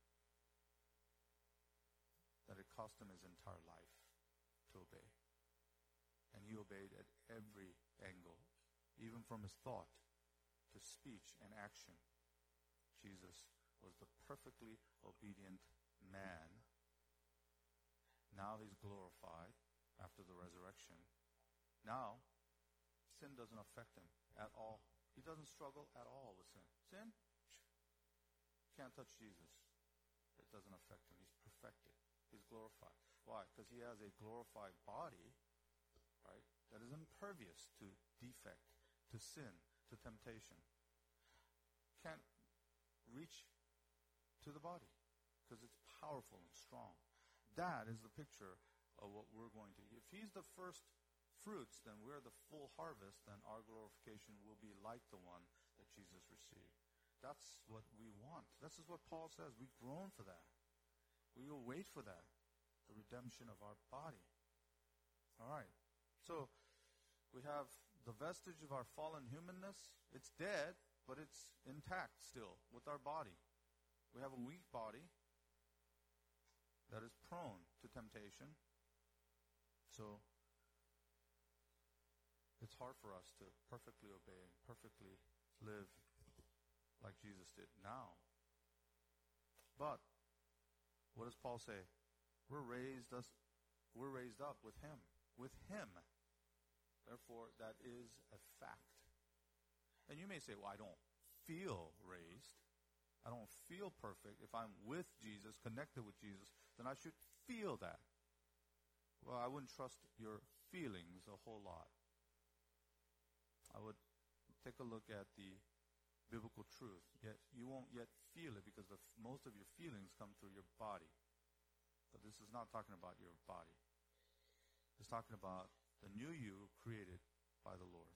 that it cost him his entire life to obey. And he obeyed at every angle. Even from his thought to speech and action, Jesus was the perfectly obedient man. Now he's glorified after the resurrection. Now, sin doesn't affect him at all. He doesn't struggle at all with sin. Sin? Can't touch Jesus. It doesn't affect him. He's perfected. He's glorified. Why? Because he has a glorified body, right, that is impervious to defect, to sin, to temptation. Can't reach to the body because it's powerful and strong. That is the picture of what we're going to. If he's the first fruits, then we're the full harvest, then our glorification will be like the one that Jesus received. That's what we want. This is what Paul says. We groan for that. We will wait for that, the redemption of our body. All right. So we have the vestige of our fallen humanness. It's dead, but it's intact still with our body. We have a weak body that is prone to temptation. So it's hard for us to perfectly obey and perfectly live like Jesus did now. But what does Paul say? We're raised up with him. With him. Therefore, that is a fact. And you may say, well, I don't feel raised. I don't feel perfect. If I'm with Jesus, connected with Jesus, then I should feel that. Well, I wouldn't trust your feelings a whole lot. I would take a look at the biblical truth. Yet you won't yet feel it because most of your feelings come through your body. But this is not talking about your body. It's talking about the new you created by the Lord.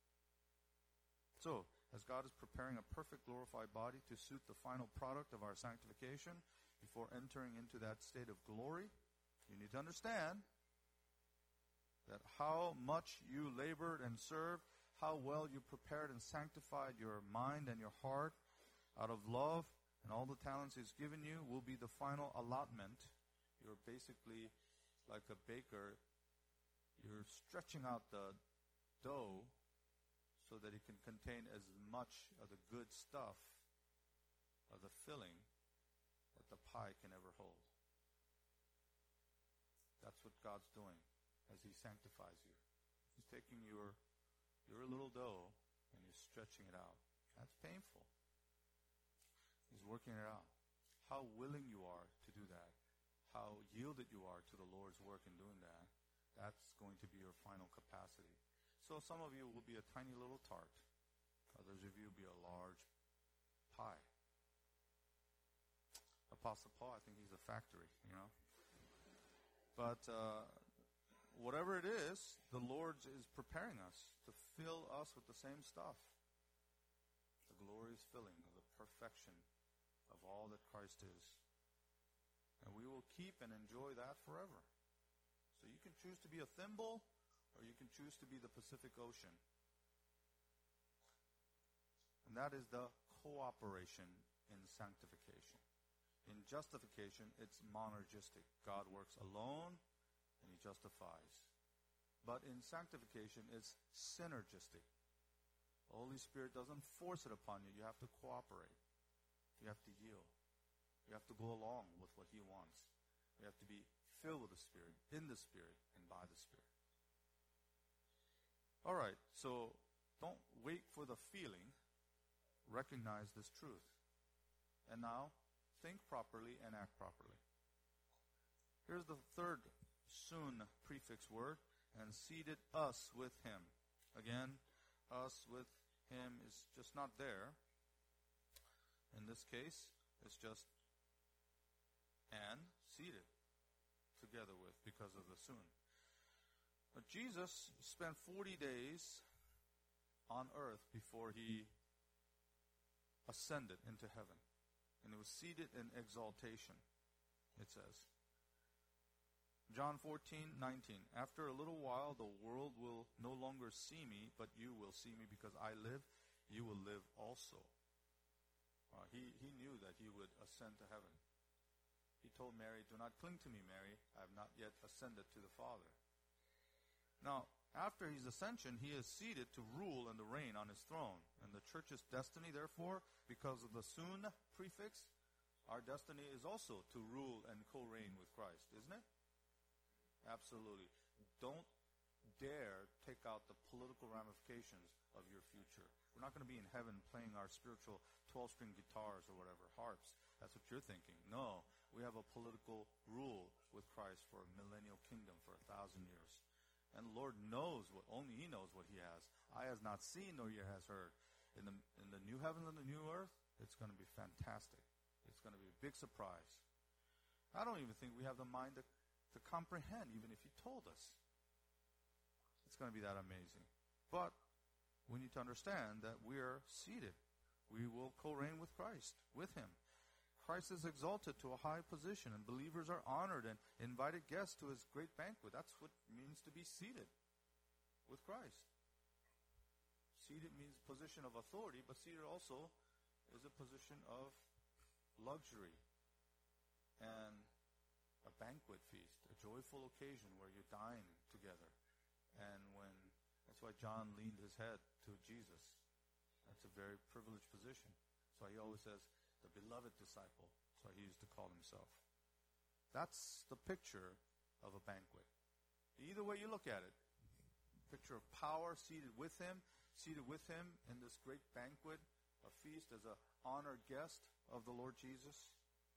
So, as God is preparing a perfect glorified body to suit the final product of our sanctification before entering into that state of glory, you need to understand that how much you labored and served, how well you prepared and sanctified your mind and your heart out of love and all the talents He's given you will be the final allotment. You're basically like a baker. You're stretching out the dough so that it can contain as much of the good stuff of the filling that the pie can ever hold. That's what God's doing as He sanctifies you. He's taking your little dough and He's stretching it out. That's painful. He's working it out. How willing you are to do that, how yielded you are to the Lord's work in doing that, that's going to be your final capacity. So some of you will be a tiny little tart. Others of you will be a large pie. Apostle Paul, I think he's a factory, But whatever it is, the Lord is preparing us to fill us with the same stuff. The glorious filling of the perfection of all that Christ is. And we will keep and enjoy that forever. So you can choose to be a thimble, or you can choose to be the Pacific Ocean. And that is the cooperation in sanctification. In justification, it's monergistic. God works alone, and He justifies. But in sanctification, it's synergistic. The Holy Spirit doesn't force it upon you. You have to cooperate. You have to yield. You have to go along with what He wants. You have to be filled with the Spirit, in the Spirit, and by the Spirit. All right, so don't wait for the feeling. Recognize this truth. And now, think properly and act properly. Here's the third soon prefix word, and seated us with him. Again, us with him is just not there. In this case, it's just and seated together with because of the soon. But Jesus spent 40 days on earth before he ascended into heaven. And he was seated in exaltation, it says. John 14:19. After a little while, the world will no longer see me, but you will see me because I live. You will live also. He knew that he would ascend to heaven. He told Mary, do not cling to me, Mary. I have not yet ascended to the Father. Now, after his ascension, he is seated to rule and to reign on his throne. And the church's destiny, therefore, because of the soon prefix, our destiny is also to rule and co-reign with Christ, isn't it? Absolutely. Don't dare take out the political ramifications of your future. We're not going to be in heaven playing our spiritual 12-string guitars or whatever, harps. That's what you're thinking. No, we have a political rule with Christ for a millennial kingdom for 1,000 years. And the Lord knows only he knows what he has. Eye has not seen, nor ear has heard. In the new heavens and the new earth, it's going to be fantastic. It's going to be a big surprise. I don't even think we have the mind to comprehend, even if he told us. It's going to be that amazing. But we need to understand that we are seated. We will co-reign with Christ, with him. Christ is exalted to a high position, and believers are honored and invited guests to his great banquet. That's what it means to be seated with Christ. Seated means position of authority, but seated also is a position of luxury and a banquet feast, a joyful occasion where you dine together. And that's why John leaned his head to Jesus. That's a very privileged position. So he always says, the beloved disciple. That's what he used to call himself. That's the picture of a banquet. Either way you look at it, picture of power seated with him in this great banquet, a feast as an honored guest of the Lord Jesus.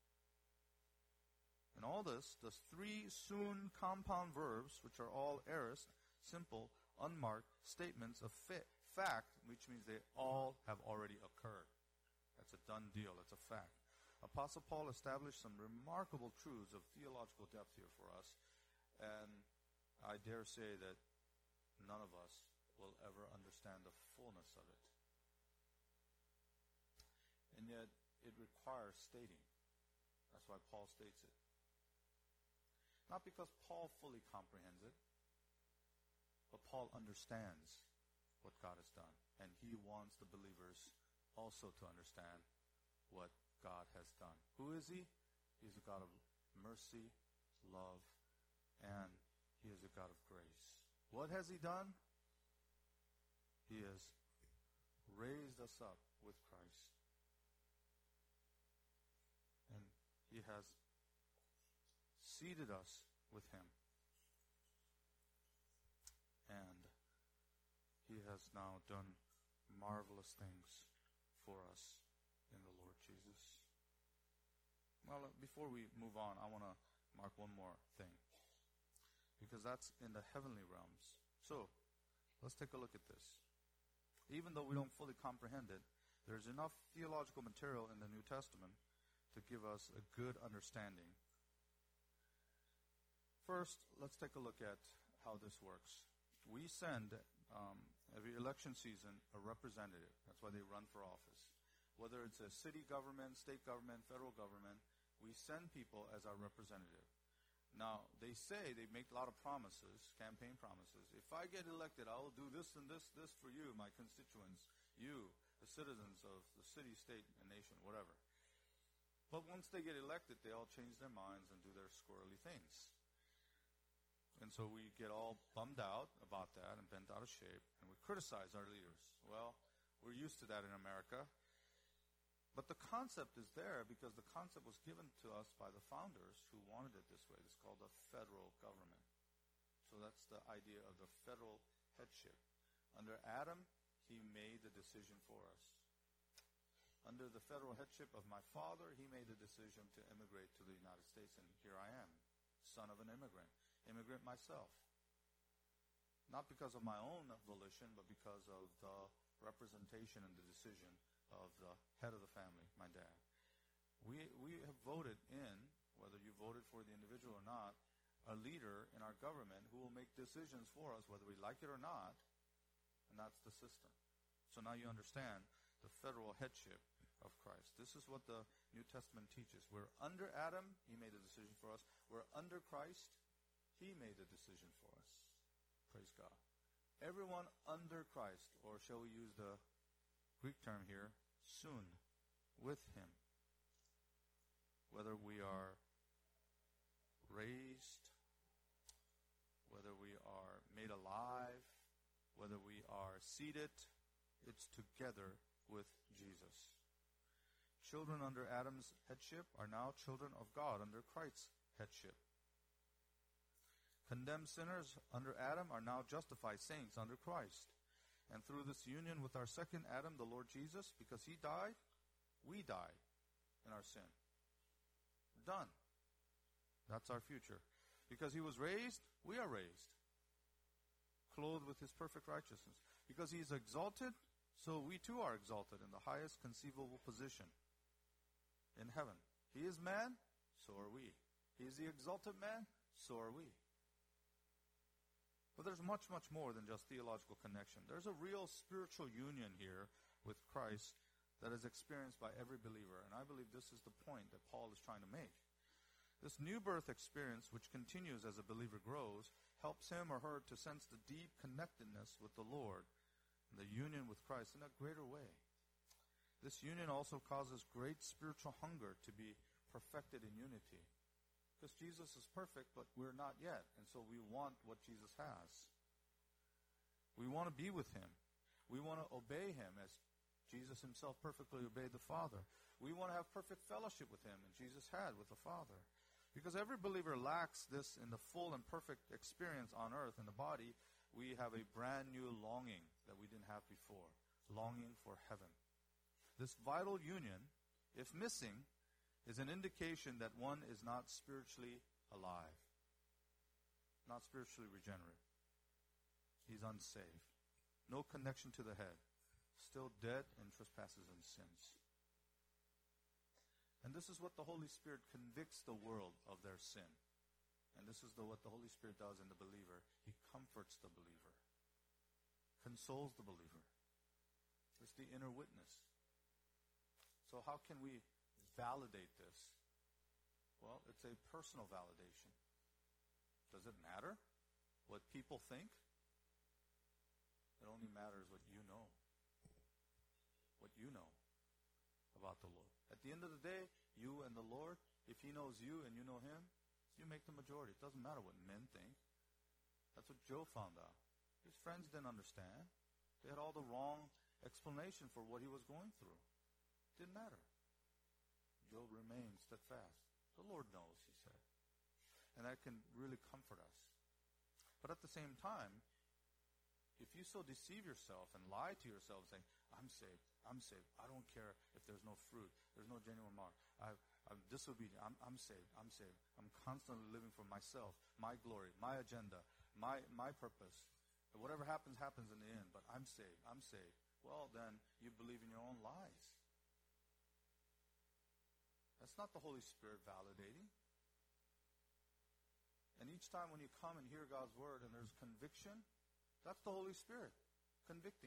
And all this, the three soon compound verbs, which are all aorist, simple, unmarked statements of fact, which means they all have already occurred. That's a done deal. That's a fact. Apostle Paul established some remarkable truths of theological depth here for us, and I dare say that none of us will ever understand the fullness of it. And yet, it requires stating. That's why Paul states it. Not because Paul fully comprehends it, but Paul understands what God has done, and he wants the believers also to understand what God has done. Who is he? He's a God of mercy, love, and he is a God of grace. What has he done? He has raised us up with Christ. And he has seated us with him. And he has now done marvelous things for us in the Lord Jesus. Well, before we move on, I want to mark one more thing, because that's in the heavenly realms. So, let's take a look at this. Even though we don't fully comprehend it, there's enough theological material in the New Testament to give us a good understanding. First, let's take a look at how this works. We send, every election season, a representative. That's why they run for office. Whether it's a city government, state government, federal government, we send people as our representative. Now, they make a lot of promises, campaign promises. If I get elected, I will do this and this for you, my constituents, you, the citizens of the city, state, and nation, whatever. But once they get elected, they all change their minds and do their squirrely things. And so we get all bummed out about that and bent out of shape, and we criticize our leaders. Well, we're used to that in America. But the concept is there because the concept was given to us by the founders who wanted it this way. It's called the federal government. So that's the idea of the federal headship. Under Adam, he made the decision for us. Under the federal headship of my father, he made the decision to immigrate to the United States, and here I am, son of an immigrant myself. Not because of my own volition, but because of the representation and the decision of the head of the family, my dad. We have voted in, whether you voted for the individual or not, a leader in our government who will make decisions for us, whether we like it or not, and that's the system. So now you understand the federal headship of Christ. This is what the New Testament teaches. We're under Adam, he made a decision for us. We're under Christ, he made a decision for us. Praise God. Everyone under Christ, or shall we use the Greek term here, soon, with him. Whether we are raised, whether we are made alive, whether we are seated, it's together with Jesus. Children under Adam's headship are now children of God under Christ's headship. Condemned sinners under Adam are now justified saints under Christ. And through this union with our second Adam, the Lord Jesus, because he died, we died in our sin. Done. That's our future. Because he was raised, we are raised. Clothed with his perfect righteousness. Because he is exalted, so we too are exalted in the highest conceivable position in heaven. He is man, so are we. He is the exalted man, so are we. But there's much, much more than just theological connection. There's a real spiritual union here with Christ that is experienced by every believer. And I believe this is the point that Paul is trying to make. This new birth experience, which continues as a believer grows, helps him or her to sense the deep connectedness with the Lord and the union with Christ in a greater way. This union also causes great spiritual hunger to be perfected in unity. Because Jesus is perfect, but we're not yet. And so we want what Jesus has. We want to be with him. We want to obey him as Jesus himself perfectly obeyed the Father. We want to have perfect fellowship with him, and Jesus had with the Father. Because every believer lacks this in the full and perfect experience on earth in the body, we have a brand new longing that we didn't have before. Longing for heaven. This vital union, if missing, is an indication that one is not spiritually alive, not spiritually regenerate. He's unsaved. No connection to the head. Still dead in trespasses and sins. And this is what the Holy Spirit convicts the world of their sin. And this is what the Holy Spirit does in the believer. He comforts the believer. Consoles the believer. It's the inner witness. So how can we validate this? Well, it's a personal validation. Does it matter what people think? It only matters what you know. What you know about the Lord. At the end of the day, you and the Lord, if he knows you and you know him, you make the majority. It doesn't matter what men think. That's what Job found out. His friends didn't understand. They had all the wrong explanation for what he was going through. It didn't matter. Job remained steadfast. The Lord knows, he said. And that can really comfort us. But at the same time, if you so deceive yourself and lie to yourself saying, I'm saved, I don't care if there's no fruit, there's no genuine mark, I'm disobedient, I'm saved, I'm constantly living for myself, my glory, my agenda, my purpose. And whatever happens, happens in the end, but I'm saved. Well, then you believe in your own lies. That's not the Holy Spirit validating. And each time when you come and hear God's word and there's conviction, that's the Holy Spirit convicting.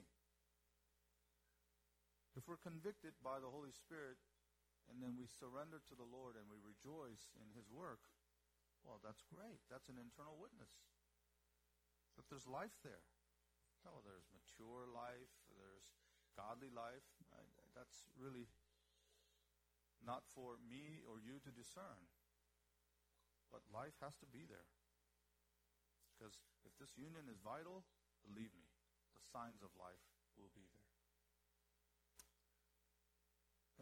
If we're convicted by the Holy Spirit and then we surrender to the Lord and we rejoice in his work, well, that's great. That's an internal witness. That there's life there. Oh, there's mature life, there's godly life. That's really not for me or you to discern. But life has to be there. Because if this union is vital, believe me, the signs of life will be there. And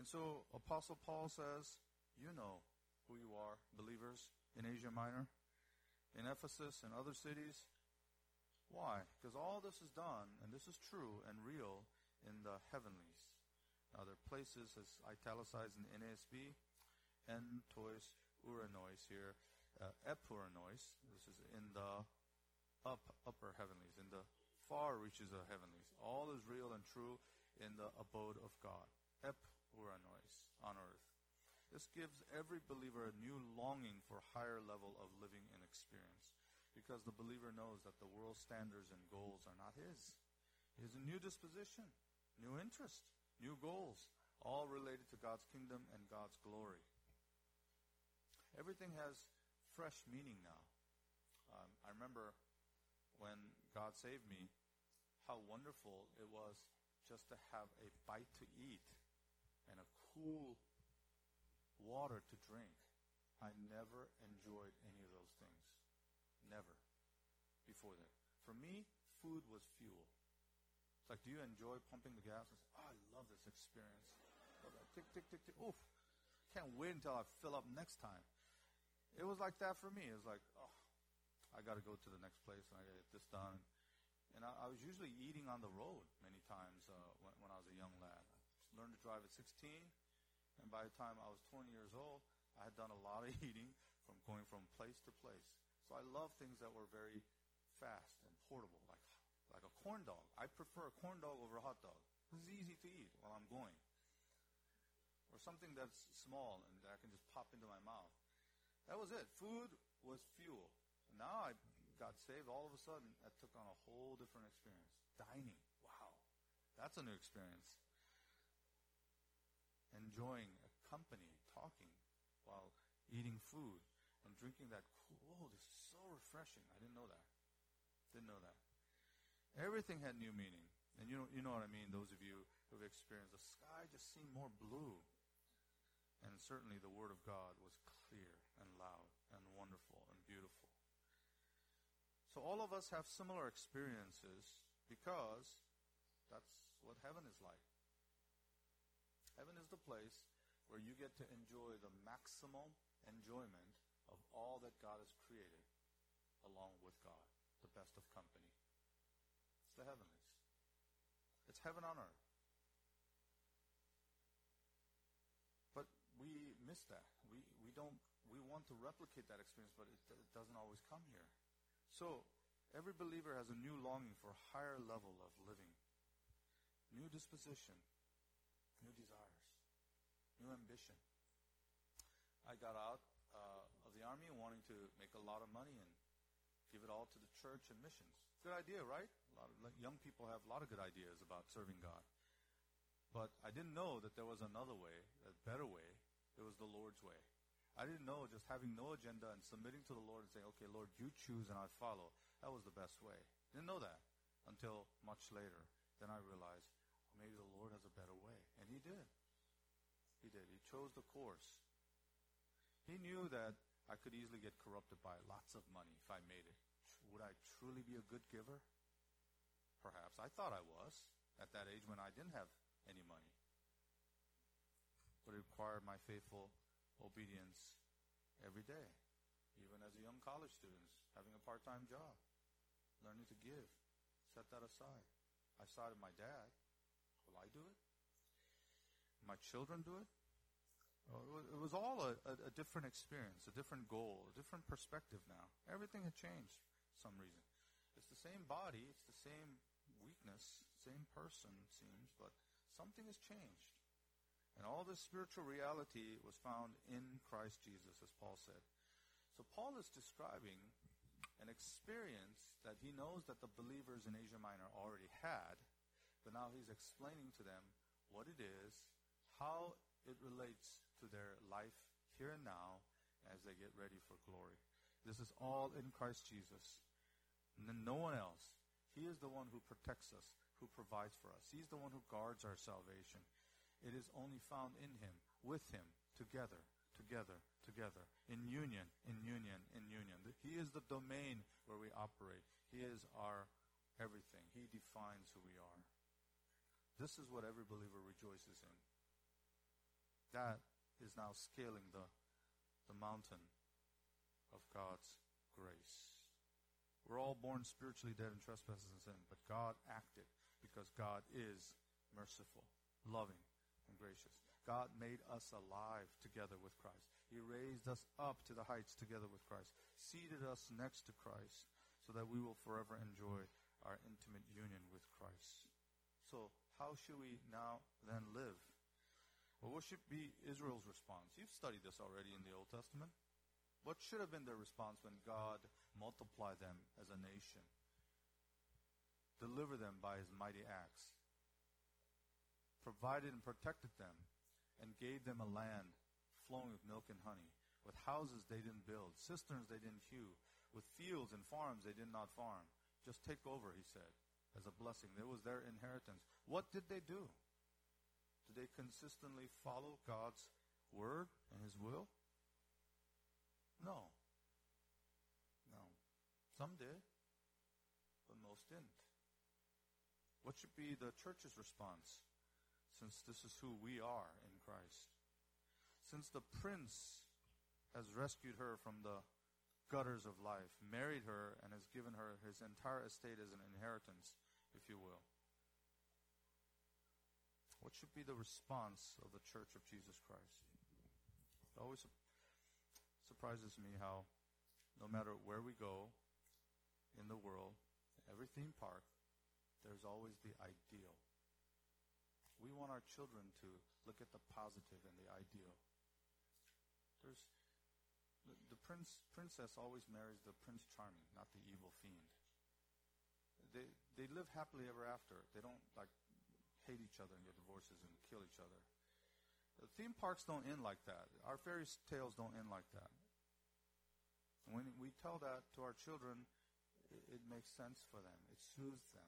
And so Apostle Paul says, you know who you are, believers in Asia Minor, in Ephesus and other cities. Why? Because all this is done, and this is true and real, in the heavenlies. Now there are places, as italicized in the NASB, entois uranois here, epuranois. This is in the upper heavenlies, in the far reaches of heavenlies. All is real and true in the abode of God. Epuranois, on earth. This gives every believer a new longing for a higher level of living and experience, because the believer knows that the world's standards and goals are not his. He has a new disposition, new interest, new goals, all related to God's kingdom and God's glory. Everything has fresh meaning now. I remember when God saved me, how wonderful it was just to have a bite to eat and a cool water to drink. I never enjoyed any of those things. Never. Before that. For me, food was fuel. It's like, do you enjoy pumping the gas? I say, oh, I love this experience. Tick, tick, tick, tick. Oof. Can't wait until I fill up next time. It was like that for me. It was like, oh, I got to go to the next place and I got to get this done. And I was usually eating on the road many times when I was a young lad. I learned to drive at 16. And by the time I was 20 years old, I had done a lot of eating from going from place to place. So I love things that were very fast and portable, like a corn dog. I prefer a corn dog over a hot dog. It's easy to eat while I'm going. Or something that's small and that I can just pop into my mouth. That was it. Food was fuel. And now I got saved. All of a sudden, I took on a whole different experience. Dining. Wow. That's a new experience. Enjoying a company, talking while eating food and drinking that cool. Oh, this is so refreshing. I didn't know that. Everything had new meaning. And you know what I mean, those of you who have experienced. The sky just seemed more blue. And certainly the Word of God was clear and loud and wonderful and beautiful. So all of us have similar experiences because that's what heaven is like. Heaven is the place where you get to enjoy the maximum enjoyment of all that God has created along with God, the best of company. It's the heavenlies. It's heaven on earth. But we miss that. We want to replicate that experience, but it doesn't always come here. So every believer has a new longing for a higher level of living, new disposition, new desires, new ambition. I got out of the army wanting to make a lot of money and give it all to the church and missions. Good idea, right? A lot of young people have a lot of good ideas about serving God. But I didn't know that there was another way, a better way. It was the Lord's way. I didn't know just having no agenda and submitting to the Lord and saying, okay, Lord, you choose and I follow. That was the best way. Didn't know that until much later. Then I realized, maybe the Lord has a better way. And He did. He did. He chose the course. He knew that I could easily get corrupted by lots of money if I made it. Would I truly be a good giver? Perhaps. I thought I was at that age when I didn't have any money. But it required my faithful obedience every day. Even as a young college student, having a part-time job, learning to give, set that aside. I saw it in my dad. Will I do it? My children do it? It was all a different experience, a different goal, a different perspective now. Everything had changed for some reason. It's the same body, it's the same weakness, same person, it seems, but something has changed. And all this spiritual reality was found in Christ Jesus, as Paul said. So Paul is describing an experience that he knows that the believers in Asia Minor already had, but now he's explaining to them what it is, how it relates to their life here and now as they get ready for glory. This is all in Christ Jesus. And then no one else. He is the one who protects us, who provides for us. He's the one who guards our salvation. It is only found in Him, with Him, together, in union. He is the domain where we operate. He is our everything. He defines who we are. This is what every believer rejoices in. that is now scaling the mountain of God's grace. We're all born spiritually dead in trespasses and sin, but God acted because God is merciful, loving, and gracious. God made us alive together with Christ. He raised us up to the heights together with Christ, seated us next to Christ, so that we will forever enjoy our intimate union with Christ. So, how should we now then live? Well, what should be Israel's response? You've studied this already in the Old Testament. What should have been their response when God multiplied them as a nation? Delivered them by his mighty acts. Provided and protected them, and gave them a land flowing with milk and honey, with houses they didn't build, cisterns they didn't hew, with fields and farms they did not farm. Just take over, he said, as a blessing. It was their inheritance. What did they do? Did they consistently follow God's word and his will? No. Some did, but most didn't. What should be the church's response, since this is who we are in Christ? Since the prince has rescued her from the gutters of life, married her, and has given her his entire estate as an inheritance, if you will, what should be the response of the Church of Jesus Christ? It always surprises me how no matter where we go in the world, every theme park, there's always the ideal. We want our children to look at the positive and the ideal. There's the princess always marries the Prince Charming, not the evil fiend. They live happily ever after. They don't hate each other and get divorces and kill each other. The theme parks don't end like that. Our fairy tales don't end like that. And when we tell that to our children, it makes sense for them. It soothes them.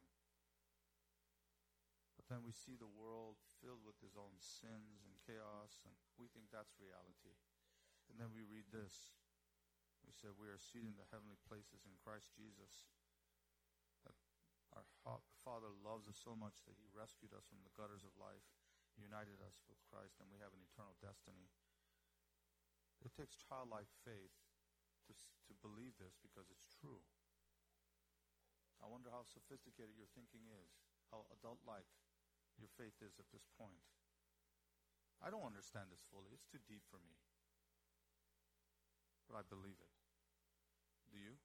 But then we see the world filled with its own sins and chaos, and we think that's reality. And then we read this. We said we are seated in the heavenly places in Christ Jesus. That our Father loves us so much that he rescued us from the gutters of life, united us with Christ, and we have an eternal destiny. It takes childlike faith to believe this because it's true. I wonder how sophisticated your thinking is, how adult-like your faith is at this point. I don't understand this fully. It's too deep for me. But I believe it. Do you?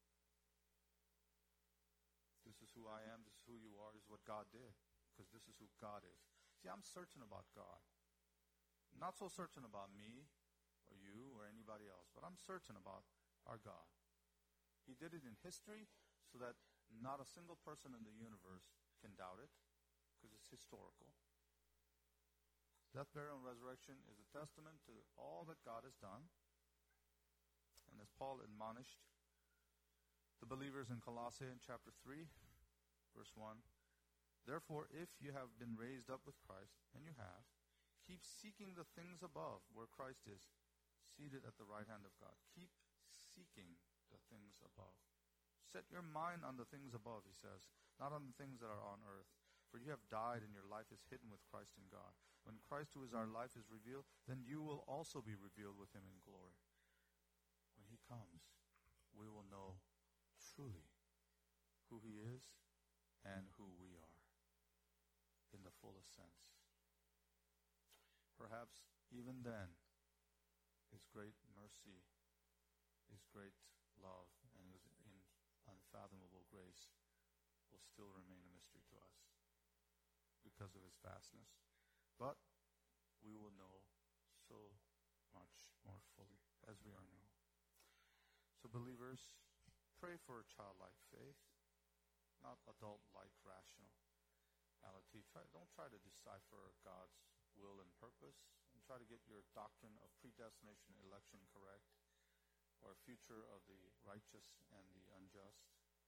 This is who I am. This is who you are. This is what God did. Because this is who God is. See, I'm certain about God. Not so certain about me or you or anybody else, but I'm certain about our God. He did it in history so that not a single person in the universe can doubt it, because it's historical. Death, burial, and resurrection is a testament to all that God has done. And as Paul admonished the believers in Colossae in chapter 3, verse 1, therefore, if you have been raised up with Christ, and you have, keep seeking the things above, where Christ is, seated at the right hand of God. Keep seeking the things above. Set your mind on the things above, he says, not on the things that are on earth. For you have died, and your life is hidden with Christ in God. When Christ, who is our life, is revealed, then you will also be revealed with him in glory. When he comes, we will know truly who he is and who we are in the fullest sense. Perhaps even then, his great mercy, his great love, and his unfathomable grace will still remain a mystery to us because of his vastness. But we will know so much more fully as we are now. So believers, pray for a childlike faith, not adult-like rationality. Don't try to decipher God's will and purpose, and try to get your doctrine of predestination, election correct, or future of the righteous and the unjust.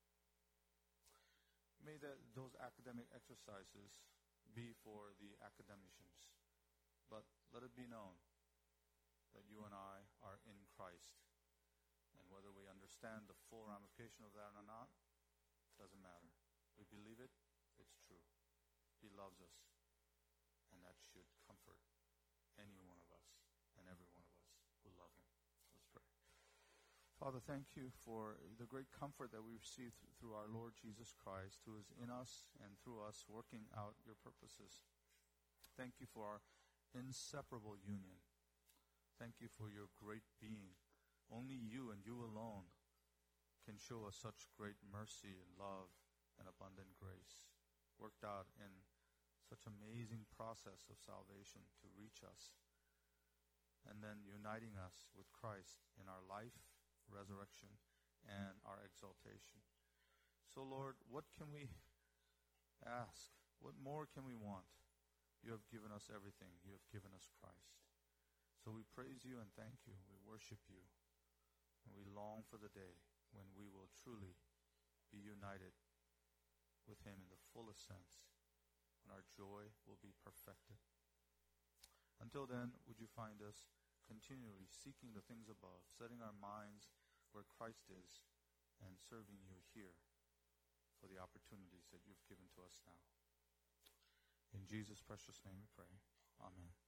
May those academic exercises be for the academicians. But let it be known that you and I are in Christ. And whether we understand the full ramification of that or not, doesn't matter. We believe it, it's true. He loves us. And that should comfort any one of us. Father, thank you for the great comfort that we receive through our Lord Jesus Christ, who is in us and through us working out your purposes. Thank you for our inseparable union. Thank you for your great being. Only you and you alone can show us such great mercy and love and abundant grace, worked out in such amazing process of salvation to reach us, and then uniting us with Christ in our life, resurrection, and our exaltation. So, Lord, what can we ask? What more can we want? You have given us everything. You have given us Christ. So we praise you and thank you. We worship you. And we long for the day when we will truly be united with him in the fullest sense, and our joy will be perfected. Until then, would you find us continually seeking the things above, setting our minds where Christ is, and serving you here for the opportunities that you've given to us now. In Jesus' precious name we pray. Amen.